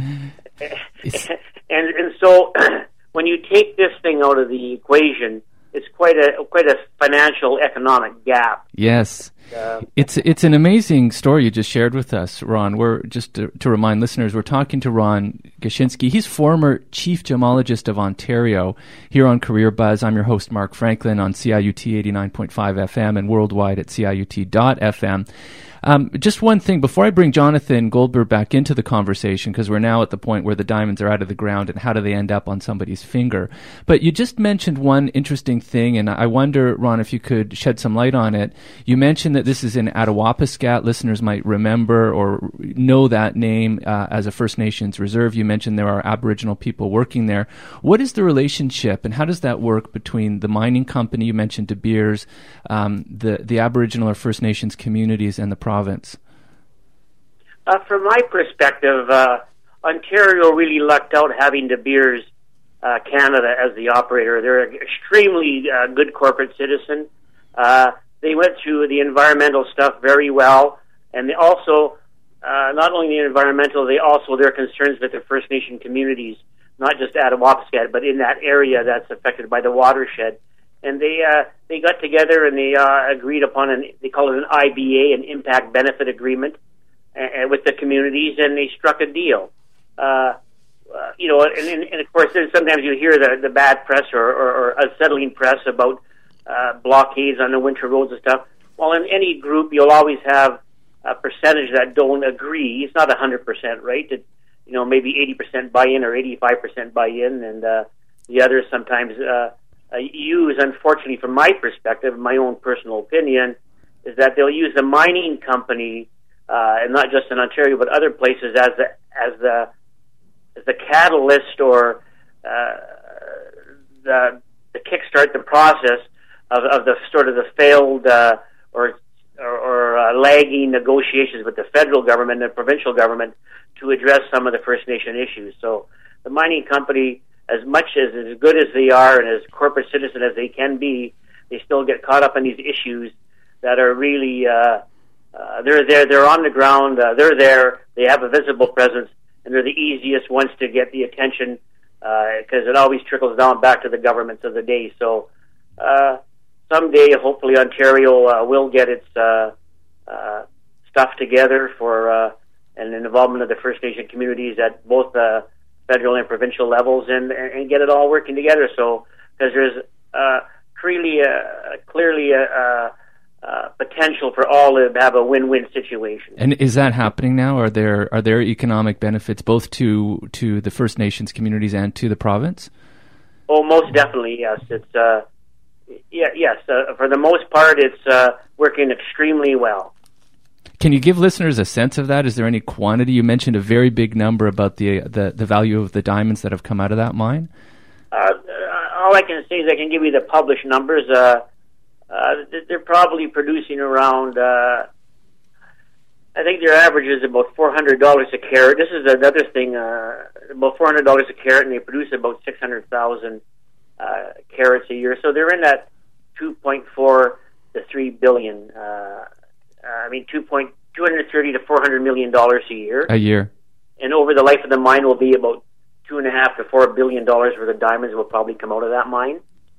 and and so when you take this thing out of the equation, it's quite a quite a financial economic gap. Yes. Uh, it's it's an amazing story you just shared with us, Ron. We're just to, to remind listeners, we're talking to Ron Gashinsky. He's former chief gemologist of Ontario here on Career Buzz. I'm your host, Mark Franklin, on C I U T eighty-nine point five F M and worldwide at C I U T dot F M. Um, just one thing, before I bring Jonathan Goldberg back into the conversation, because we're now at the point where the diamonds are out of the ground and how do they end up on somebody's finger. But you just mentioned one interesting thing, and I wonder, Ron, if you could shed some light on it. You mentioned that this is in Attawapiskat. Listeners might remember or know that name uh, as a First Nations reserve. You mentioned there are Aboriginal people working there. What is the relationship, and how does that work between the mining company, you mentioned De Beers, um, the, the Aboriginal or First Nations communities, and the province? Uh, from my perspective, uh, Ontario really lucked out having De Beers uh, Canada as the operator. They're an extremely uh, good corporate citizen. Uh, they went through the environmental stuff very well, and they also, uh, not only the environmental, they also, their concerns with the First Nation communities, not just Attawapiskat, but in that area that's affected by the watershed. And they uh, they got together and they uh, agreed upon an, they call it an I B A, an Impact Benefit Agreement, uh, with the communities, and they struck a deal. Uh, uh, you know, and, and, and of course, then sometimes you hear the, the bad press or, or, or unsettling press about uh, blockades on the winter roads and stuff. Well, in any group, you'll always have a percentage that don't agree. It's not one hundred percent, right? It, you know, maybe eighty percent buy-in or eighty-five percent buy-in, and uh, the others sometimes uh, uh, use, unfortunately, from my perspective, my own personal opinion, is that they'll use the mining company, uh, and not just in Ontario, but other places, as the as the as the catalyst or uh, the the kickstart the process of, of the sort of the failed uh, or or, or uh, lagging negotiations with the federal government and the provincial government to address some of the First Nation issues. So the mining company, as much as as good as they are and as corporate citizen as they can be, they still get caught up in these issues that are really uh, uh, they're there, they're on the ground, uh, they're there, they have a visible presence, and they're the easiest ones to get the attention because uh, it always trickles down back to the governments of the day. So uh, someday, hopefully, Ontario uh, will get its uh, uh, stuff together for uh, and the involvement of the First Nation communities at both the federal and provincial levels, and, and get it all working together. So, because there's uh, clearly, a, clearly a, a, a potential for all to have a win-win situation. And is that happening now? Are there are there economic benefits both to to the First Nations communities and to the province? Oh, most definitely, yes. It's uh, yeah, yes. Uh, for the most part, it's uh, working extremely well. Can you give listeners a sense of that? Is there any quantity? You mentioned a very big number about the the, the value of the diamonds that have come out of that mine. Uh, all I can say is I can give you the published numbers. Uh, uh, they're probably producing around, uh, I think their average is about four hundred dollars a carat. This is another thing, uh, about four hundred dollars a carat, and they produce about six hundred thousand uh, carats a year. So they're in that two point four to three billion uh Uh, I mean, two point two hundred thirty to four hundred million dollars a year. A year, and over the life of the mine will be about two and a half to four billion dollars worth of diamonds will probably come out of that mine.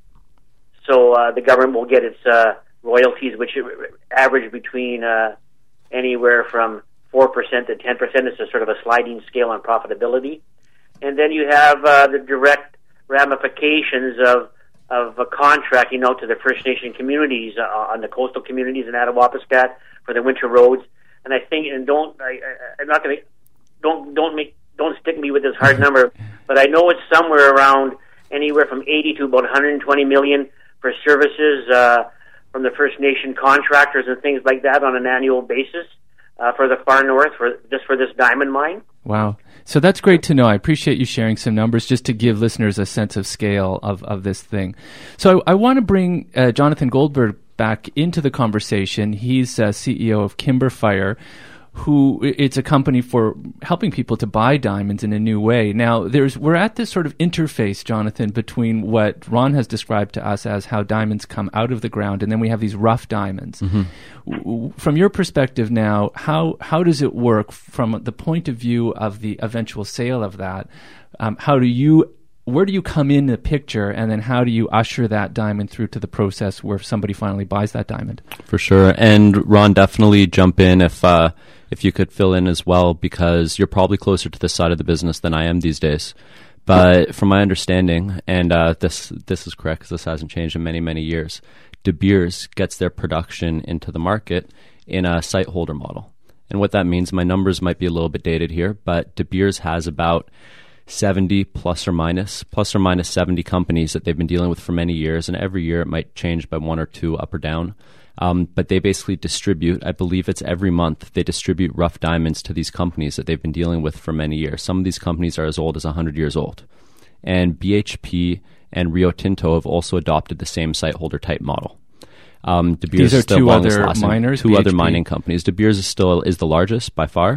So uh, the government will get its uh, royalties, which average between uh, anywhere from four percent to ten percent. It's a sort of a sliding scale on profitability, and then you have uh, the direct ramifications of of uh, contracting out to the First Nation communities uh, on the coastal communities in Attawapiskat for the winter roads. And I think, and don't, I, I, I'm not going to, don't, don't make, don't stick me with this hard number, but I know it's somewhere around anywhere from eighty to about one hundred twenty million for services uh, from the First Nation contractors and things like that on an annual basis uh, for the far north, for just for this diamond mine. Wow. So that's great to know. I appreciate you sharing some numbers just to give listeners a sense of scale of, of this thing. So I, I want to bring uh, Jonathan Goldberg back into the conversation. He's uh, C E O of Kimberfire, who it's a company for helping people to buy diamonds in a new way. Now, there's we're at this sort of interface, Jonathan, between what Ron has described to us as how diamonds come out of the ground, and then we have these rough diamonds. Mm-hmm. From your perspective now, how how does it work from the point of view of the eventual sale of that? Um, how do you where do you come in the picture, and then how do you usher that diamond through to the process where somebody finally buys that diamond? For sure. And Ron, definitely jump in if uh, if you could fill in as well, because you're probably closer to this side of the business than I am these days. But from my understanding, and uh, this this is correct because this hasn't changed in many, many years, De Beers gets their production into the market in a site holder model. And what that means, my numbers might be a little bit dated here, but De Beers has about seventy plus or minus, plus or minus seventy companies that they've been dealing with for many years, and every year it might change by one or two up or down. Um, but they basically distribute, I believe it's every month, they distribute rough diamonds to these companies that they've been dealing with for many years. Some of these companies are as old as one hundred years old. And B H P and Rio Tinto have also adopted the same site holder type model. Um, De Beers These are is the two longest other lasting, miners, two B H P? other mining companies. De Beers is still is the largest by far.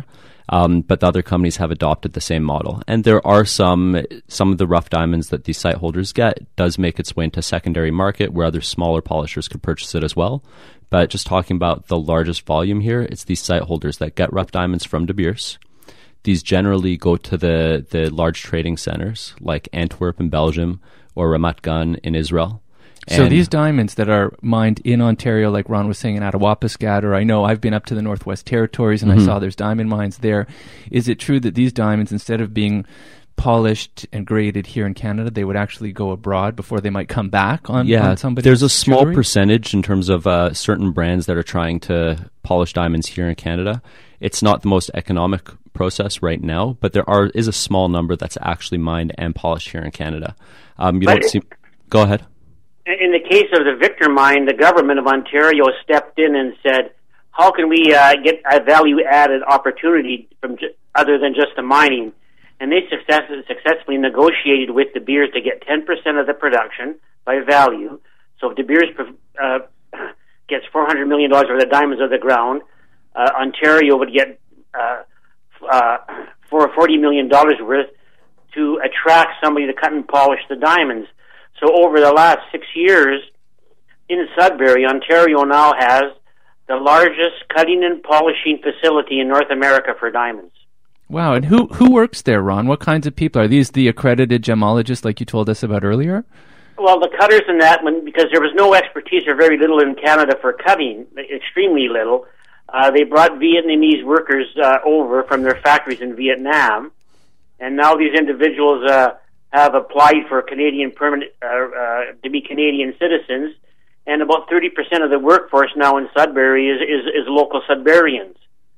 Um, but the other companies have adopted the same model. And there are some, some of the rough diamonds that these site holders get does make its way into secondary market where other smaller polishers could purchase it as well. But just talking about the largest volume here, it's these site holders that get rough diamonds from De Beers. These generally go to the, the large trading centers like Antwerp in Belgium or Ramat Gan in Israel. So And these diamonds that are mined in Ontario, like Ron was saying, in Attawapiskat, or I know I've been up to the Northwest Territories and Mhm. I saw there's diamond mines there. Is it true that these diamonds, instead of being polished and graded here in Canada, they would actually go abroad before they might come back on, yeah, on somebody's there's a small jewelry? percentage in terms of uh, certain brands that are trying to polish diamonds here in Canada. It's not the most economic process right now, but there are is a small number that's actually mined and polished here in Canada. Um, you But- don't see. Go ahead. In the case of the Victor mine, the government of Ontario stepped in and said, how can we uh, get a value-added opportunity from ju- other than just the mining? And they success- successfully negotiated with De Beers to get ten percent of the production by value. So if De Beers uh, gets four hundred million dollars worth of diamonds out of the ground, uh, Ontario would get uh, uh, for forty million dollars worth to attract somebody to cut and polish the diamonds. So over the last six years, in Sudbury, Ontario now has the largest cutting and polishing facility in North America for diamonds. Wow, and who who works there, Ron? What kinds of people? Are these the accredited gemologists like you told us about earlier? Well, the cutters and that, when, because there was no expertise or very little in Canada for cutting, extremely little, uh, they brought Vietnamese workers uh, over from their factories in Vietnam, and now these individuals uh, have applied for Canadian permanent uh, uh, to be Canadian citizens, and about thirty percent of the workforce now in Sudbury is, is, is local Sudburyans.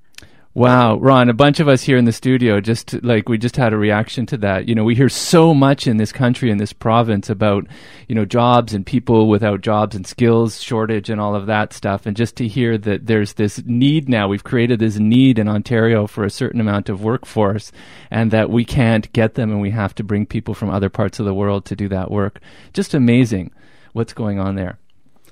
Wow, Ron, a bunch of us here in the studio, just like we just had a reaction to that. You know, we hear so much in this country, in this province about, you know, jobs and people without jobs and skills shortage and all of that stuff. And just to hear that there's this need now, we've created this need in Ontario for a certain amount of workforce and that we can't get them and we have to bring people from other parts of the world to do that work. Just amazing what's going on there.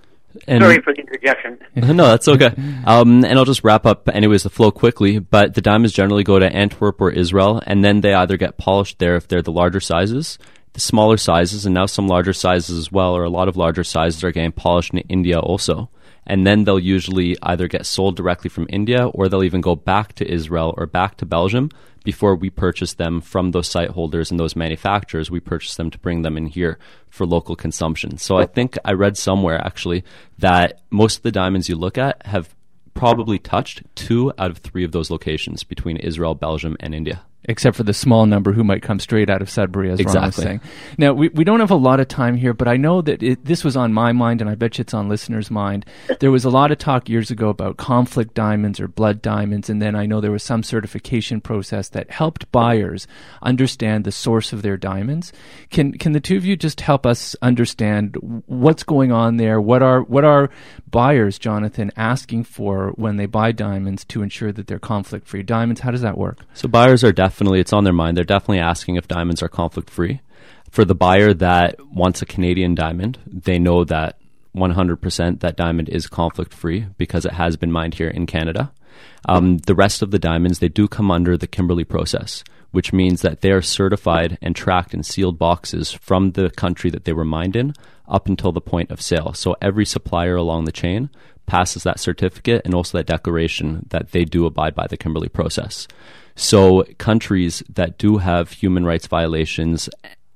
And Sorry for the interjection. no, that's okay. Um, and I'll just wrap up anyways the flow quickly, but the diamonds generally go to Antwerp or Israel, and then they either get polished there if they're the larger sizes, the smaller sizes, and now some larger sizes as well, or a lot of larger sizes are getting polished in India also. And then they'll usually either get sold directly from India or they'll even go back to Israel or back to Belgium before we purchase them from those site holders and those manufacturers. We purchase them to bring them in here for local consumption. So I think I read somewhere actually that most of the diamonds you look at have probably touched two out of three of those locations between Israel, Belgium, and India. Except for the small number who might come straight out of Sudbury, as Ron was Exactly. saying. Now, we, we don't have a lot of time here, but I know that it, this was on my mind, and I bet you it's on listeners' mind. There was a lot of talk years ago about conflict diamonds or blood diamonds, and then I know there was some certification process that helped buyers understand the source of their diamonds. Can can the two of you just help us understand what's going on there? What are what are buyers, Jonathan, asking for when they buy diamonds to ensure that they're conflict-free diamonds? How does that work? So buyers are definitely, it's on their mind. They're definitely asking if diamonds are conflict free. For the buyer that wants a Canadian diamond, they know that one hundred percent that diamond is conflict free because it has been mined here in Canada. Um, the rest of the diamonds, they do come under the Kimberley process, which means that they are certified and tracked in sealed boxes from the country that they were mined in up until the point of sale. So every supplier along the chain passes that certificate and also that declaration that they do abide by the Kimberley process. So countries that do have human rights violations,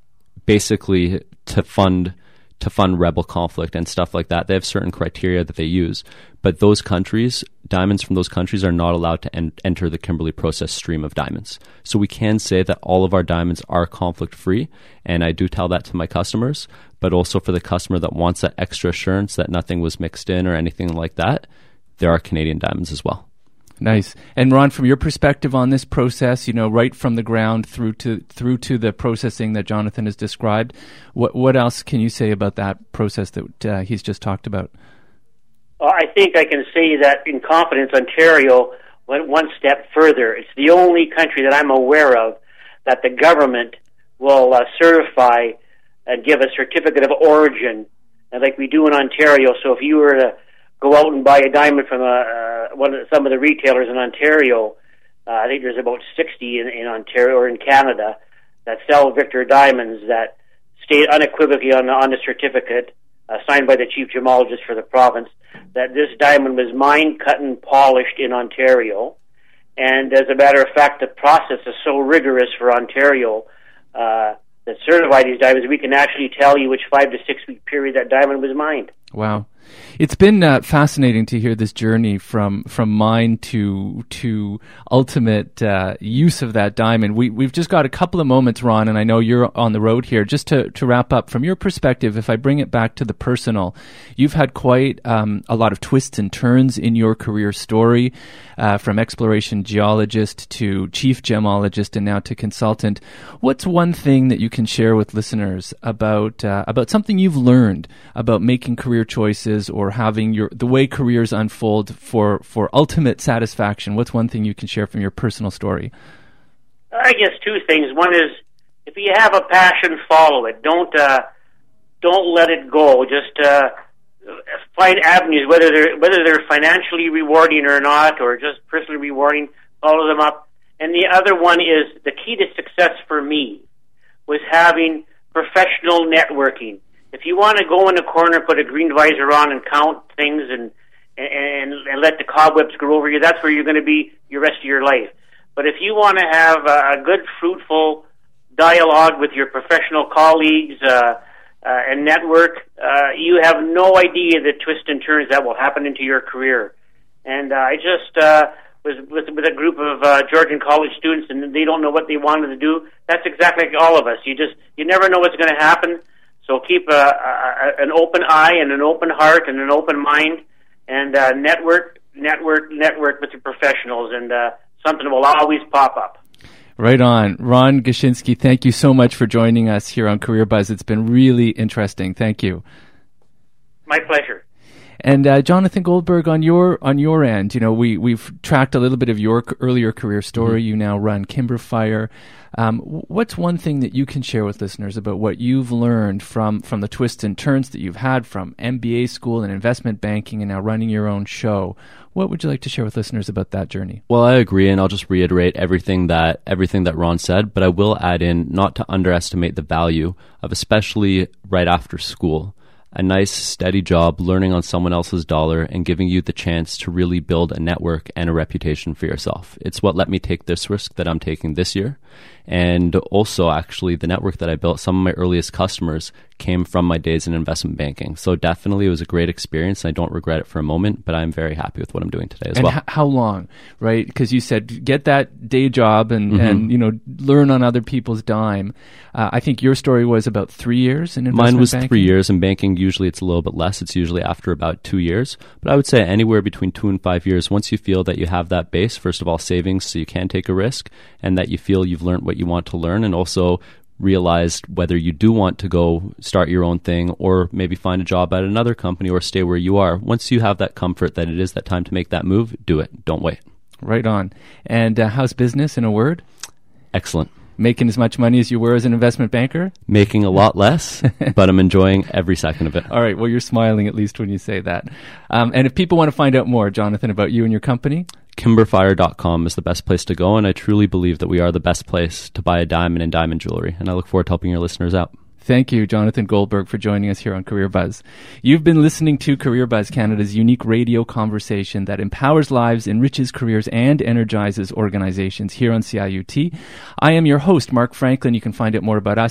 basically to fund to fund rebel conflict and stuff like that, they have certain criteria that they use. But those countries, diamonds from those countries are not allowed to en- enter the Kimberley process stream of diamonds. So we can say that all of our diamonds are conflict free, and I do tell that to my customers, but also for the customer that wants that extra assurance that nothing was mixed in or anything like that, there are Canadian diamonds as well. Nice. And Ron, from your perspective on this process, you know, right from the ground through to through to the processing that Jonathan has described, what what else can you say about that process that uh, he's just talked about? Well, I think I can say that in confidence, Ontario went one step further. It's the only country that I'm aware of that the government will uh, certify and give a certificate of origin, and like we do in Ontario. So if you were to go out and buy a diamond from a, uh, one of, some of the retailers in Ontario, uh, Uh, I think there's about sixty in, in Ontario or in Canada that sell Victor diamonds that state unequivocally on the, on the certificate uh, signed by the chief gemologist for the province that this diamond was mined, cut, and polished in Ontario. And as a matter of fact, the process is so rigorous for Ontario uh, that certify these diamonds, we can actually tell you which five to six week period that diamond was mined. Wow. It's been uh, fascinating to hear this journey from from mine to to ultimate uh, use of that diamond. We, we've just got a couple of moments, Ron, and I know you're on the road here. Just to, to wrap up, from your perspective, if I bring it back to the personal, you've had quite um, a lot of twists and turns in your career story, uh, from exploration geologist to chief gemologist and now to consultant. What's one thing that you can share with listeners about uh, about something you've learned about making career choices or having your the way careers unfold for, for ultimate satisfaction? What's one thing you can share from your personal story? I guess two things. One is, if you have a passion, follow it. Don't uh, don't let it go. Just uh, find avenues, whether they're whether they're financially rewarding or not, or just personally rewarding. Follow them up. And the other one is, the key to success for me was having professional networking. If you want to go in a corner, put a green visor on and count things and, and and let the cobwebs grow over you, that's where you're going to be your rest of your life. But if you want to have a good, fruitful dialogue with your professional colleagues uh, uh, and network, uh, you have no idea the twists and turns that will happen into your career. And uh, I just uh, was with, with a group of uh, Georgian college students, and they don't know what they wanted to do. That's exactly like all of us. You just you never know what's going to happen. So keep a, a, an open eye and an open heart and an open mind, and uh, network, network, network with your professionals, and uh, something will always pop up. Right on. Ron Goshinsky, thank you so much for joining us here on Career Buzz. It's been really interesting. Thank you. My pleasure. And uh, Jonathan Goldberg, on your on your end, you know, we we've tracked a little bit of your c- earlier career story. Mm-hmm. You now run Kimberfire. Um, what's one thing that you can share with listeners about what you've learned from from the twists and turns that you've had from M B A school and investment banking, and now running your own show? What would you like to share with listeners about that journey? Well, I agree, and I'll just reiterate everything that everything that Ron said, but I will add in not to underestimate the value of, especially right after school, a nice, steady job, learning on someone else's dollar and giving you the chance to really build a network and a reputation for yourself. It's what let me take this risk that I'm taking this year. And also, actually, the network that I built, some of my earliest customers came from my days in investment banking. So definitely it was a great experience. I don't regret it for a moment, but I'm very happy with what I'm doing today as and well. And h- how long, right? Because you said get that day job and, mm-hmm. and you know, learn on other people's dime. Uh, I think your story was about three years in investment Mine was banking? three years. In banking, usually it's a little bit less. It's usually after about two years. But I would say anywhere between two and five years, once you feel that you have that base, first of all, savings so you can take a risk, and that you feel you've learned what you want to learn, and also realized whether you do want to go start your own thing or maybe find a job at another company or stay where you are. Once you have that comfort that it is that time to make that move, do it. Don't wait. Right on. And uh, how's business in a word? Excellent. Making as much money as you were as an investment banker? Making a lot less, but I'm enjoying every second of it. All right. Well, you're smiling at least when you say that. Um, and if people want to find out more, Jonathan, about you and your company? Kimberfire dot com is the best place to go, and I truly believe that we are the best place to buy a diamond and diamond jewelry, and I look forward to helping your listeners out. Thank you, Jonathan Goldberg, for joining us here on Career Buzz. You've been listening to Career Buzz, Canada's unique radio conversation that empowers lives, enriches careers, and energizes organizations here on C I U T. I am your host, Mark Franklin. You can find out more about us